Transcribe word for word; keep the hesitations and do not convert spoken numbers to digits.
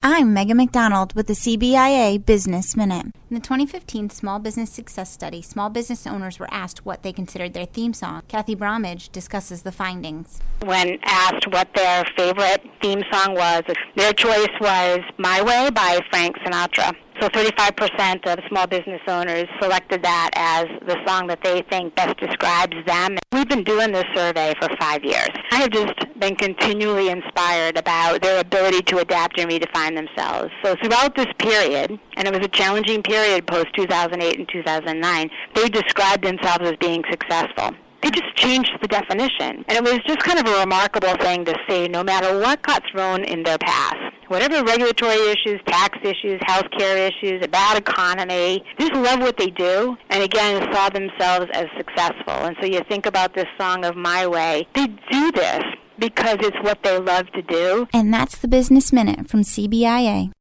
I'm Megan McDonald with the C B I A Business Minute. In the twenty fifteen Small Business Success Study, small business owners were asked what they considered their theme song. Kathy Bromage discusses the findings. When asked what their favorite theme song was, their choice was My Way by Frank Sinatra. So thirty-five percent of small business owners selected that as the song that they think best describes them. We've been doing this survey for five years. I have just been continually inspired about their ability to adapt and redefine themselves. So throughout this period, and it was a challenging period post two thousand eight and two thousand nine, they described themselves as being successful. They just changed the definition. And it was just kind of a remarkable thing to see, no matter what got thrown in their path, whatever regulatory issues, tax issues, healthcare issues, a bad economy, they just love what they do, and again, saw themselves as successful. And so you think about this song of My Way, they do this because it's what they love to do. And that's the Business Minute from C B I A.